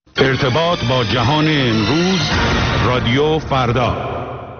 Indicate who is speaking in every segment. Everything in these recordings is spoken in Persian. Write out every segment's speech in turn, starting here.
Speaker 1: ارتباط با جهان امروز، رادیو فردا.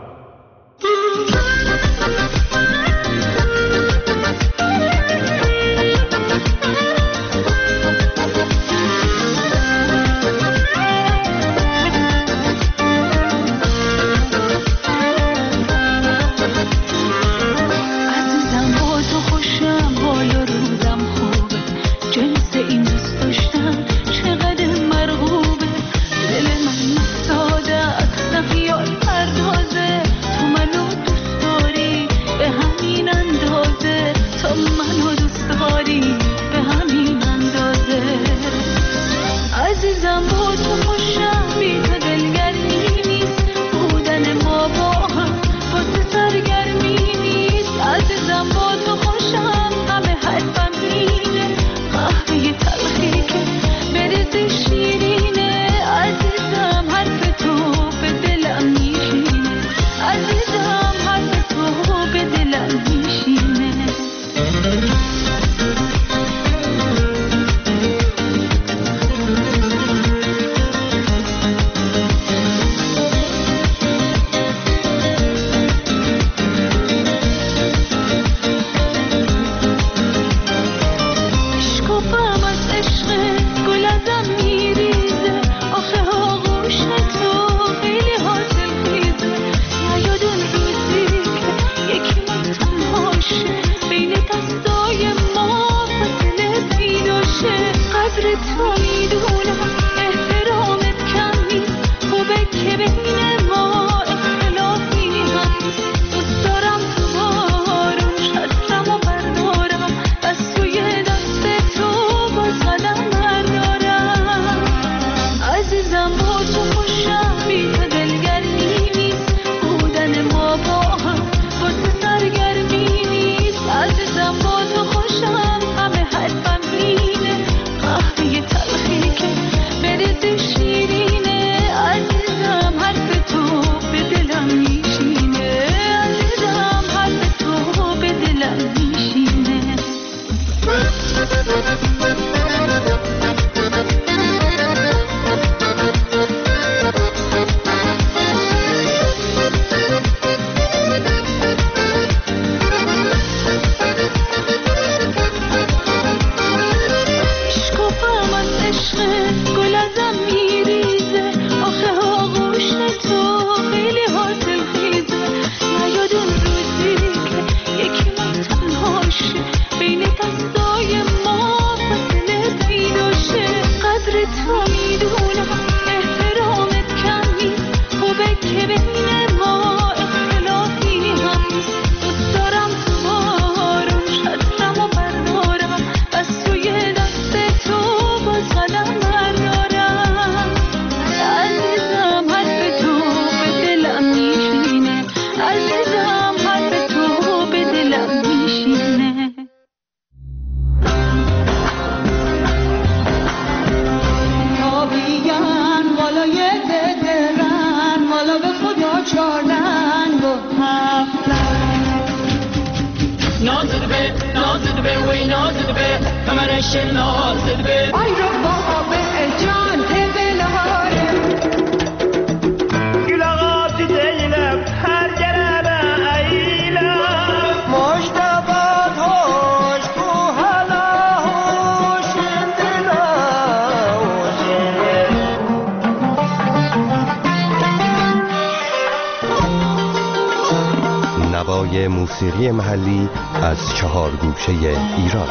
Speaker 2: نوای موسیقی محلی از 4 گوشه ایران.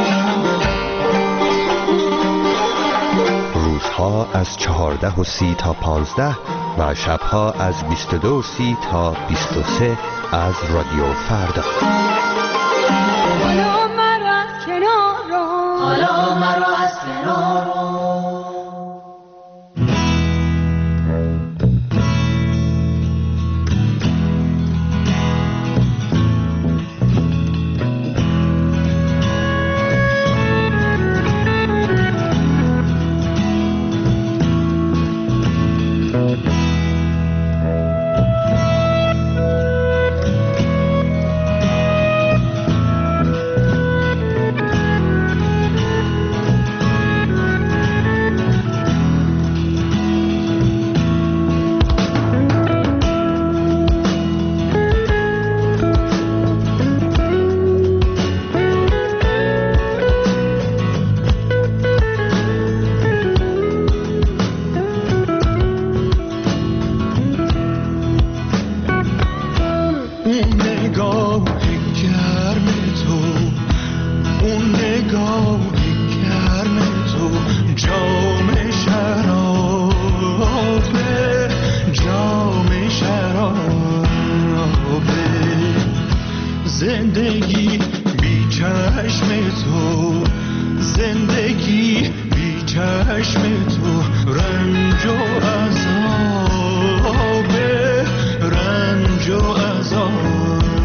Speaker 2: روزها از 14:30 تا 15 و شبها از 22:30 تا 23 از رادیو فردا.
Speaker 3: حالا مرا از کنار رو، حالا مرا از کنار رو.
Speaker 4: چشم تو، زندگی بی چشم تو، رنج و عذاب، رنج و عذاب.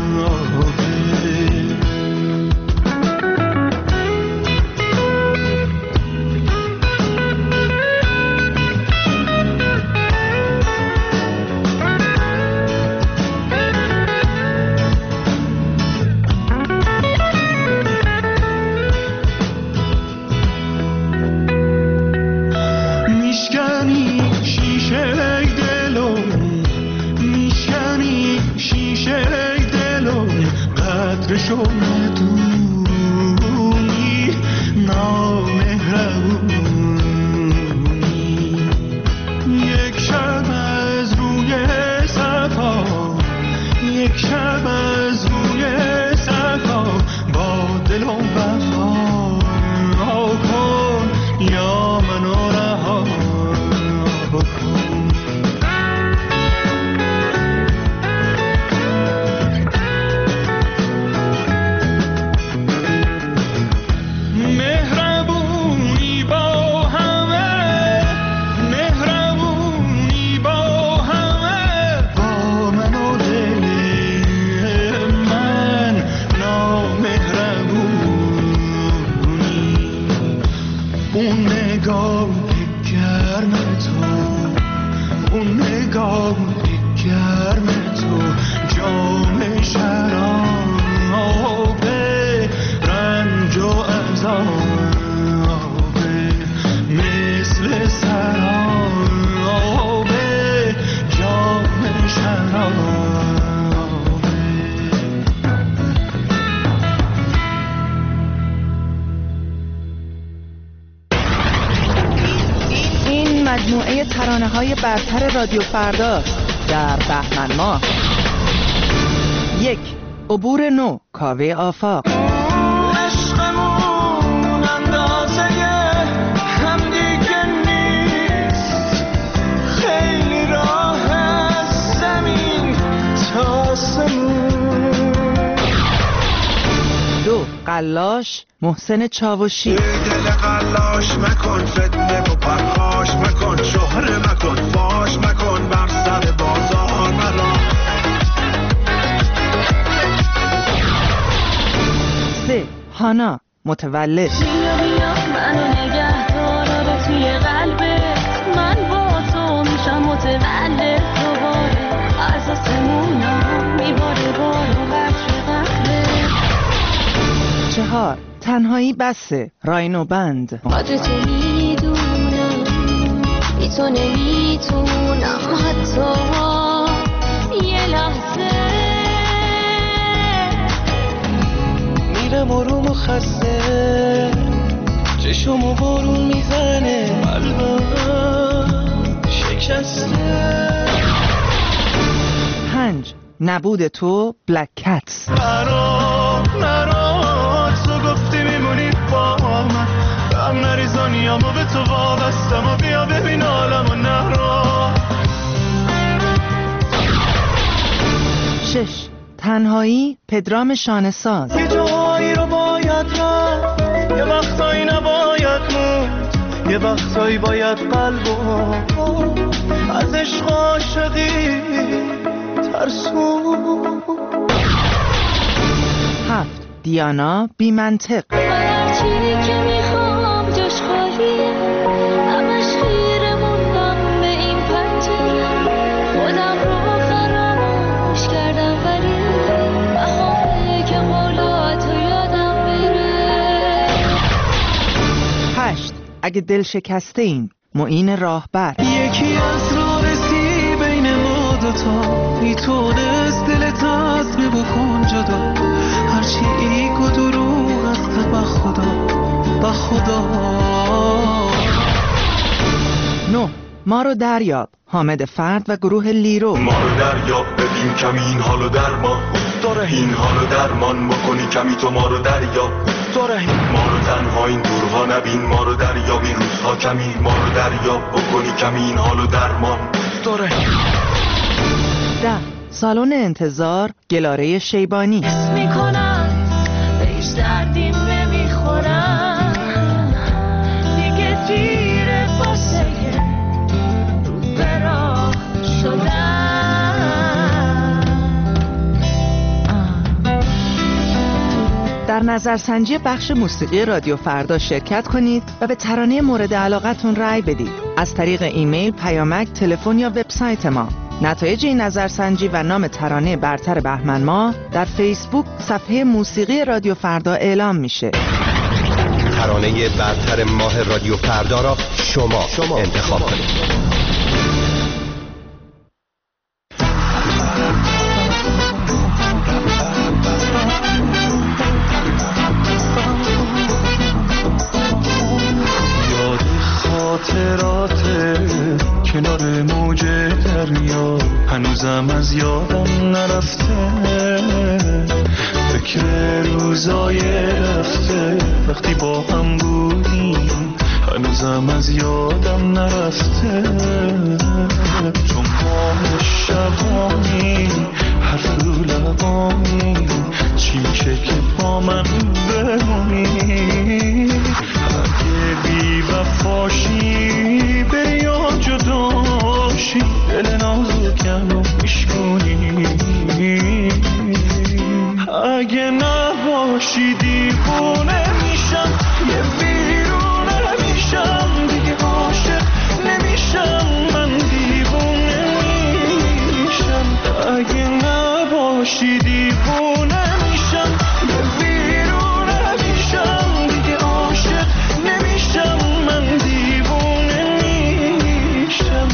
Speaker 5: مجموعه ترانه‌های برتر رادیو فردا در بهمن ماه. 1. عبور نو، کاوه آفاق.
Speaker 4: عشقمون اندازه هم دیگه نیست، خیلی راه از زمین تا آسمون.
Speaker 5: 2. قلاش، محسن چاوشی.
Speaker 4: دل قلاش مکن، فتنه و پرخاش مکن، شهره مکن، فاش مکن، بر سر بازار مرا.
Speaker 5: 3. هانا، متولد.
Speaker 3: بیا بیا منو نگه دار توی قلبت، من با تو میشم متولد دوباره، از آسمونا میباره بارو قطر قطره.
Speaker 5: 4. تنهایی بسه، راینو بند.
Speaker 3: قدر تو میدونم، بی تو نمیتونم حتی یه لحظه.
Speaker 4: میرم آروم و خسته، چشمو بارون میزنه، قلبم شکسته.
Speaker 5: 5. نبود تو، بلک کتس.
Speaker 4: نرا تو گفتی میمونی با من، غم نریزانیامو به تو وابستم و بیا ببین عالمو نرا.
Speaker 5: 6. تنهایی، پدرام شانه‌ساز.
Speaker 4: یه جایی رو باید رفت، یه وقتایی نباید موند، یه وقتایی باید قلبو از عشق عاشقی ترسون.
Speaker 5: 7. دیانا، بی منطق.
Speaker 3: هر چی که میخوام جاش خالیه، همش خیره موندم به این پنجره، خودم رو فراموش کردم ولی بخواه که قولاتو یادم بره.
Speaker 5: 8. اگه دل شکسته ایم، معین راهبر.
Speaker 4: یکی از رارسی بین ما دوتا، میتونست دلت از می بکن جدا، هرچی ایگ و دروغ است به خدا، به خدا.
Speaker 5: 9. ما رو دریاب، حامد فرد و گروه لیرو.
Speaker 6: ما رو دریاب ببین کمی این حالو درمان داره، این حالو درمان بکنی کمی تو ما رو دریاب داره، ما رو تنها این دورها نبین، ما رو دریاب این روزها کمی، ما رو دریاب بکنی کمی این حالو درمان داره.
Speaker 5: 10. سالن انتظار، گلاره شیبانی.
Speaker 3: میکنم بهش دردیم
Speaker 5: نظرسنجی بخش موسیقی رادیو فردا شرکت کنید و به ترانه مورد علاقتون رأی بدید. از طریق ایمیل، پیامک، تلفن یا وبسایت ما. نتایج این نظرسنجی و نام ترانه برتر بهمن ماه در فیسبوک صفحه موسیقی رادیو فردا اعلام میشه.
Speaker 2: ترانه برتر ماه رادیو فردا را شما انتخاب کنید.
Speaker 4: خاطرات کنار موج دریا هنوزم از یادم نرفته، فکر روزای رفته وقتی با هم بودیم هنوزم از یادم نرفته. چون ما شبانی حرف رو لبانی چی میشه که با من بمونی؟ اگه بی وفاشی بری یا جداشی دل نازکم رو میشکنی، اگه نباشی دیوونه میشم یه بیرونه میشم دیگه عاشق نمیشم من دیوونه میشم، اگه نباشی دیوونه میشم یه بیرونه میشم دیگه عاشق نمیشم من دیوونه میشم.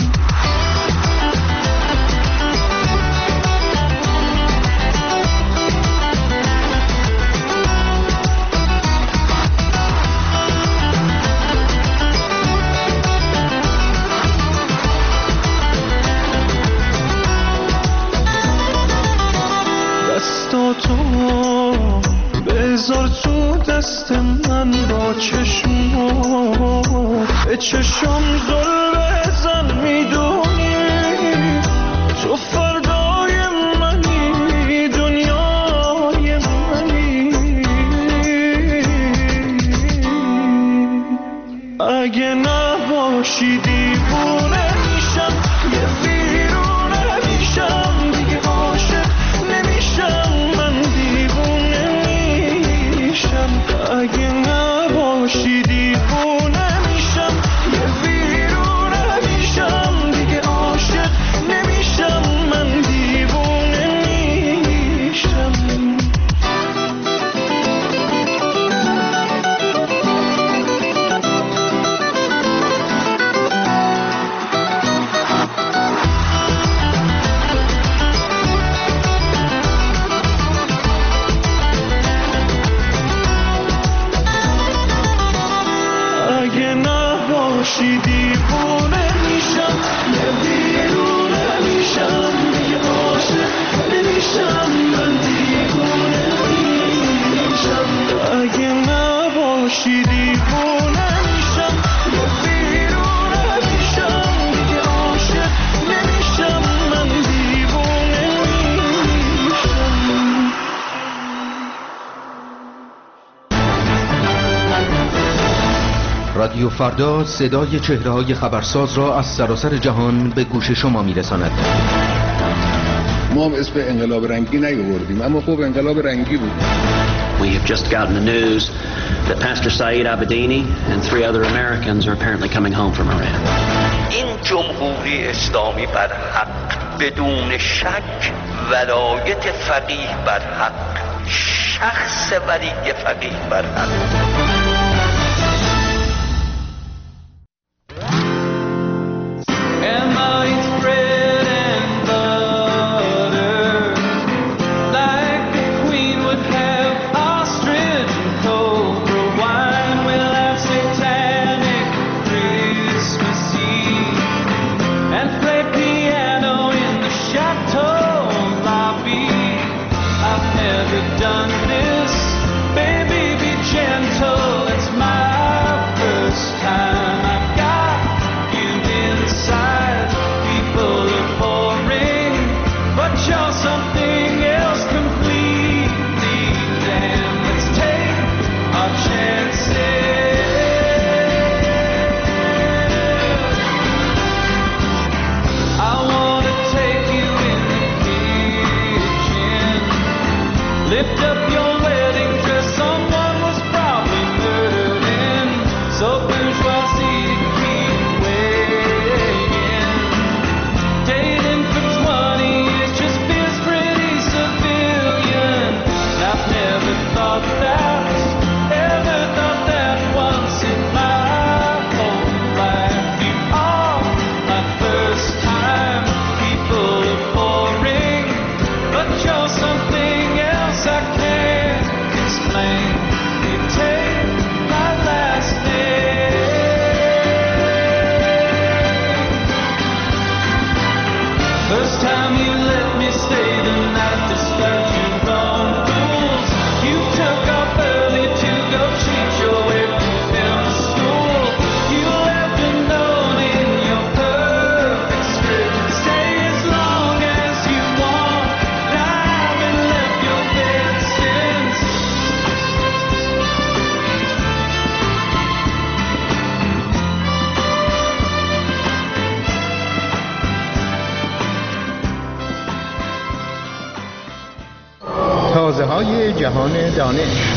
Speaker 4: دستاتو بذار تو دست من با چشمات به چشم زل بزن، میدونی تو فردای منی دنیای منی، اگه نباشی دیوونه میشم یه بیرونه میشم دیگه عاشق نمیشم من دیوونه میشم، اگه نباشی دیوونه میشم یه بیرونه میشم دیگه عاشق نمیشم من دیوونه میشم. اگه نباشی دیوونه میشم یه بیرونه میشم دیگه عاشق نمیشم من دیوونه میشم، اگه نباشی دیوونه میشم یه بیرونه میشم دیگه عاشق نمیشم من دیوونه میشم.
Speaker 7: رادیو فردا صدای چهره‌های خبرساز را از سراسر جهان به گوش شما می‌رساند.
Speaker 8: ما هم اسم انقلاب رنگی نیاوردیم، اما خب انقلاب رنگی بود.
Speaker 9: We have just gotten the news that Pastor Saeed Abedini and 3 other Americans are apparently coming home from Iran.
Speaker 10: این جمهوری اسلامی بر حق بدون شک ولایت فقیه بر حق، شخص ولی فقیه بر حق.
Speaker 4: Done this, baby, be gentle.
Speaker 2: صدای جهان دانش.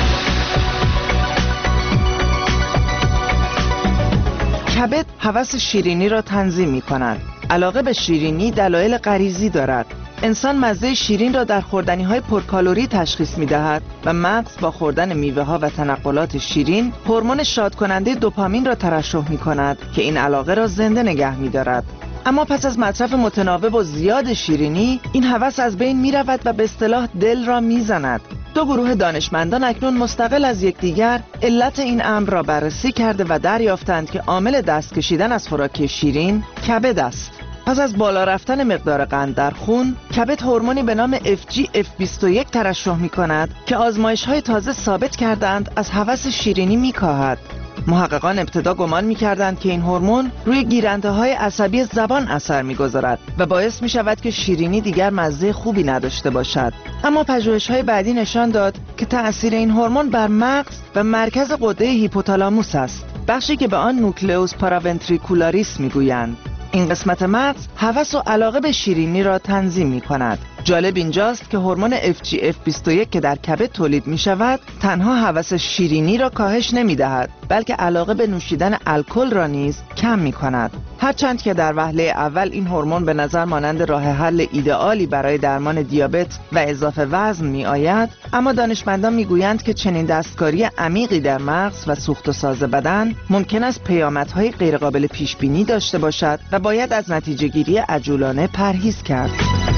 Speaker 5: کبد هوس شیرینی را تنظیم می کند. علاقه به شیرینی دلایل غریزی دارد. انسان مزه شیرین را در خوردنی‌های پرکالری تشخیص می‌دهد و مغز با خوردن میوه‌ها و تنقلات شیرین هورمون شادکننده دوپامین را ترشح می‌کند که این علاقه را زنده نگه می‌دارد. اما پس از مصرف متناوب و زیاد شیرینی، این هوس از بین می‌رود و به اصطلاح دل را می‌زند. دو گروه دانشمندان اکنون مستقل از یکدیگر علت این امر را بررسی کرده و دریافتند که عامل دست کشیدن از خوراک شیرین کبد است. پس از بالا رفتن مقدار قند در خون، کبد هورمونی به نام FGF21 ترشح می‌کند که آزمایش‌های تازه ثابت کردند از هوس شیرینی می‌کاهد. محققان ابتدا گمان می‌کردند که این هورمون روی گیرنده‌های عصبی زبان اثر می‌گذارد و باعث می‌شود که شیرینی دیگر مزه خوبی نداشته باشد. اما پژوهش‌های بعدی نشان داد که تأثیر این هورمون بر مغز و مرکز غده هیپوتالاموس است، بخشی که به آن نوکلئوس پاراونتریکولاریس می‌گویند. این قسمت مغز هوس و علاقه به شیرینی را تنظیم می کند. جالب اینجاست که هورمون FGF21 که در کبد تولید می شود تنها هوس شیرینی را کاهش نمی دهد، بلکه علاقه به نوشیدن الکل را نیز کم می کند. هرچند که در وهله اول این هورمون به نظر مانند راه حل ایدئالی برای درمان دیابت و اضافه وزن می آید، اما دانشمندان می گویند که چنین دستکاری عمیقی در مغز و سوخت و ساز بدن ممکن است پیامدهای غیرقابل پیش بینی داشته باشد و باید از نتیجه گیری عجولانه پرهیز کرد.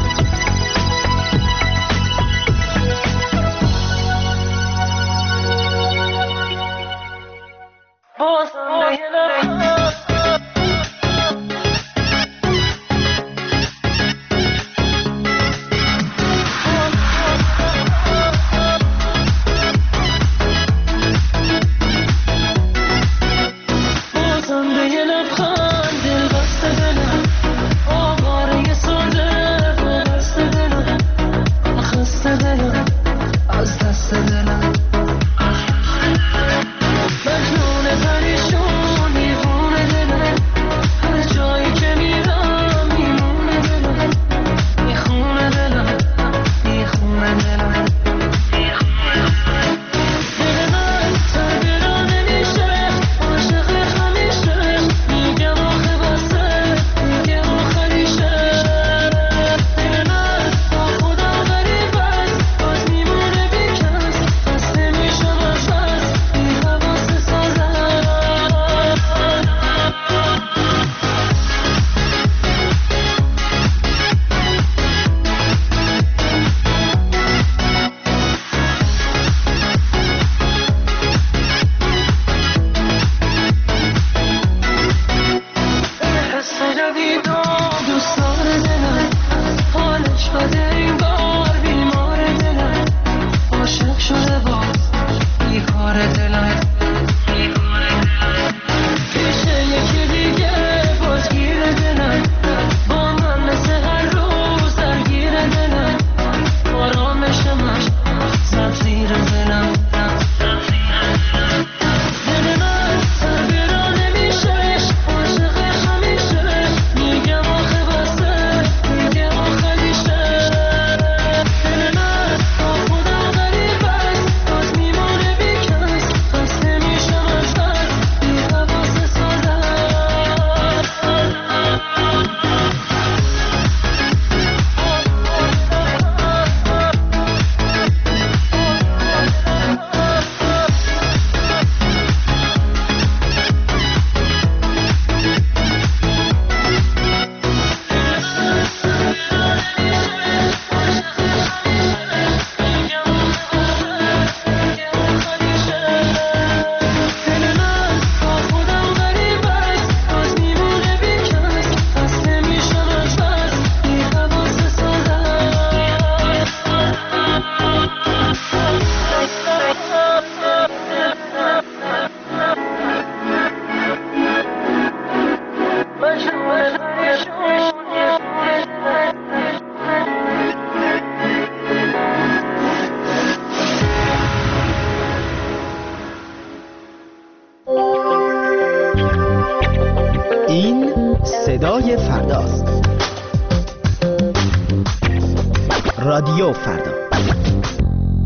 Speaker 11: صدای فرداست. رادیو فردا.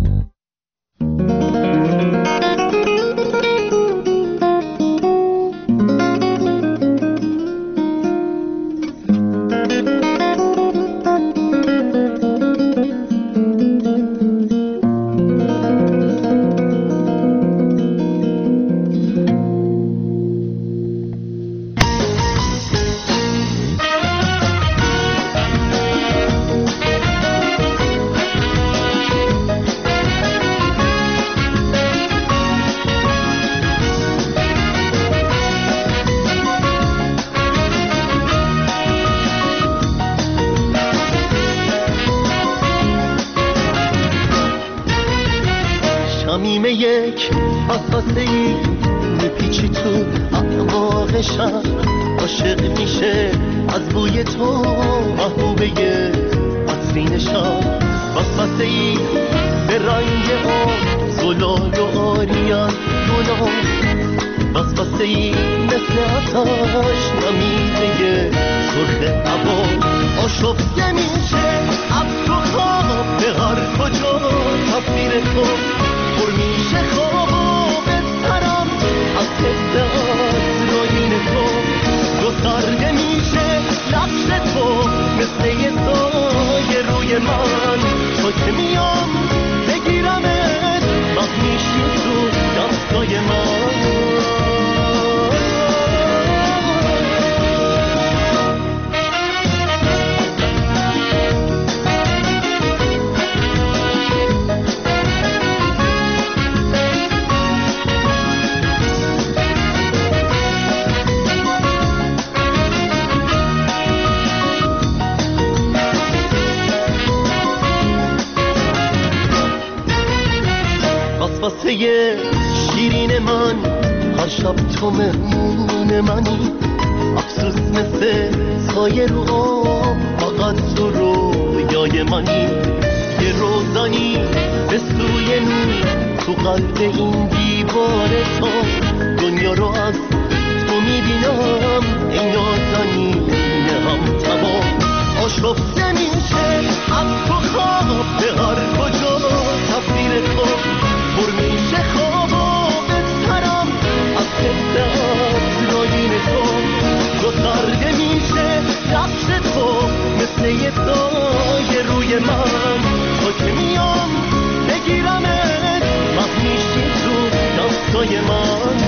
Speaker 11: یک وسوسه‌ای میپیچی تو اعماقشم، عاشق میشه از بوی تو محبوبه عطرینشم. وسوسه‌ای به رنگ آب زلال و آریان گلام، وسوسه‌ای مثل آتش نمیزه سرخ هوا. آشفته میشه عطر و خواب به هر کجا تصویر تو، پر میشه خواب و بسترم از حس عطرآیین تو. گسترده میشه نقش تو مثل یه سایه روی من، تو که میام بگیرمت وقت میشی تو دستای من. وسوسه شیرین من، هر شب تو مهمون منی. افسوس مثل سایه رو آب، فقط تو رویای منی. یه روزانی به سوی نور تو قلب این دیوار تو، دنیا رو از تو میبینم ای نازنین هم تمام. آشفته میشه از تو خواب به هر کجا تصویر تو، پر میشه خواب و بسترم از حس عطرآیین تو. گسترده میشه نقش تو مثل یه سایه روی من، تو که میام بگیرمت وقت میشی تو دستای من.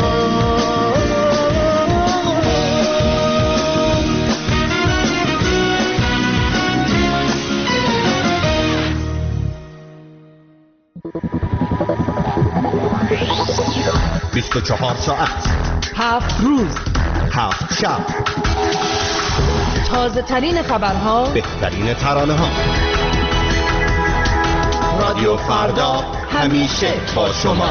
Speaker 2: بیست و 24 ساعت،
Speaker 5: 7 روز،
Speaker 2: 7 شب،
Speaker 5: تازه ترین خبرها،
Speaker 2: بهترین ترانه ها. رادیو فردا همیشه با شما.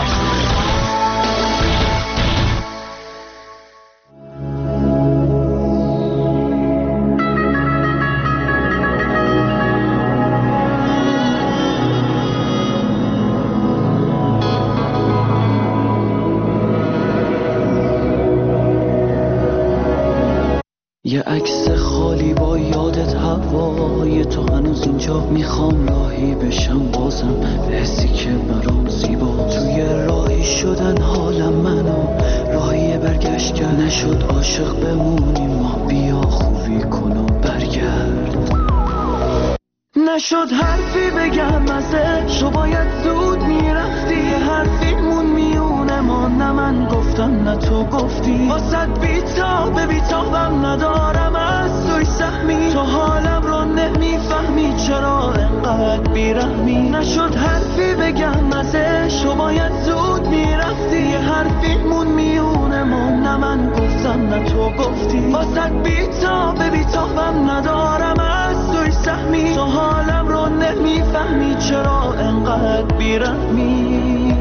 Speaker 4: یه عکس خالی با یادت هوای تو، هنوز اینجا میخوام راهی بشم بازم به حسی که برام زیبا. توی راهی شدن حالم منو راهی برگشت کرد، نشد عاشق بمونیم ما، بیا خوبی کن و برگرد. نشد حرفی بگم ازش، تو باید زود میرفتی. یه حرفیمون میونه ما، نه من گفتم نه تو گفتی. واسد بیتابم ندارم از توی سهمی، تو حالم رو نمیفهمی چرا انقدر بیرحمی. نشد حرفی بگم ازش، تو باید زود میرفتی. یه حرفیمون میونه ما، نه من گفتم نه تو گفتی. واسد بیتابم ندارم از توی سهمی، تو حالم رو نمیفهمی چرا انقدر بیرحمی.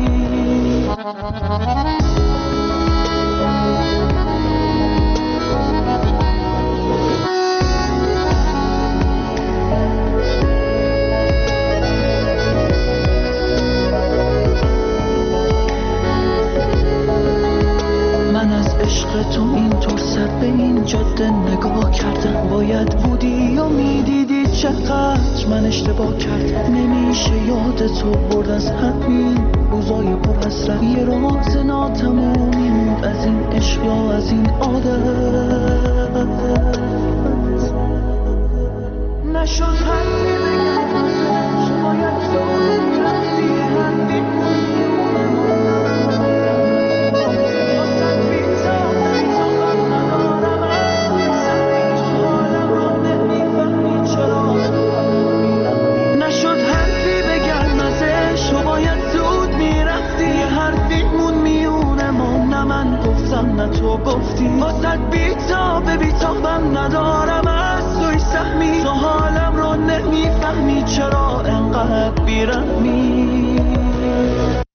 Speaker 4: من از عشق تو اینطور سر به این جاده نگاه کردم، باید بودی و میدیدی چقدر من اشتباه کردم. نمیشه یاد تو برد از همین روزای پر حسرت، یه راز ناتمومی موند از این عشق یا از این عادت. نشد حرفی بگم ازش، باید زود میرفتی. حرفی نه تو گفتی. واسد بیتابم ندارم از توی سهمی، تو حالم رو نمیفهمی چرا انقدر بیرحمی.